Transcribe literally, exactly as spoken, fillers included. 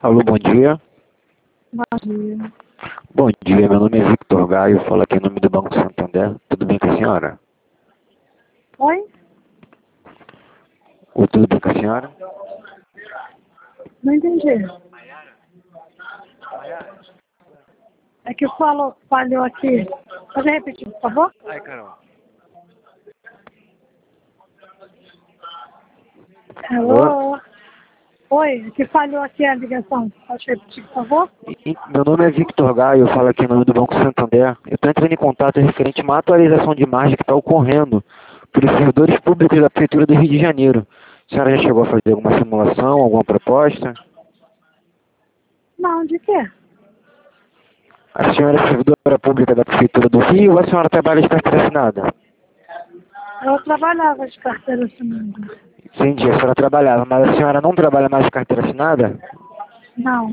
Alô, bom dia. Bom dia. Bom dia, meu nome é Victor Gaio, falo aqui em nome do Banco Santander. Tudo bem com a senhora? Oi? Oi, tudo bem com a senhora? Não entendi. É que falou, falhou aqui. Pode repetir, por favor? Ai, Carol. Alô? Oi, é que falhou aqui a ligação. Pode repetir, por favor? E- Meu nome é Victor Gaio, falo aqui em nome do Banco Santander. Eu estou entrando em contato referente a uma atualização de margem que está ocorrendo por servidores públicos da Prefeitura do Rio de Janeiro. A senhora já chegou a fazer alguma simulação, alguma proposta? Não, de quê? A senhora é servidora pública da Prefeitura do Rio ou a senhora trabalha de carteira assinada? Eu trabalhava de carteira assinada. Entendi, a senhora trabalhava, mas a senhora não trabalha mais de carteira assinada? Não.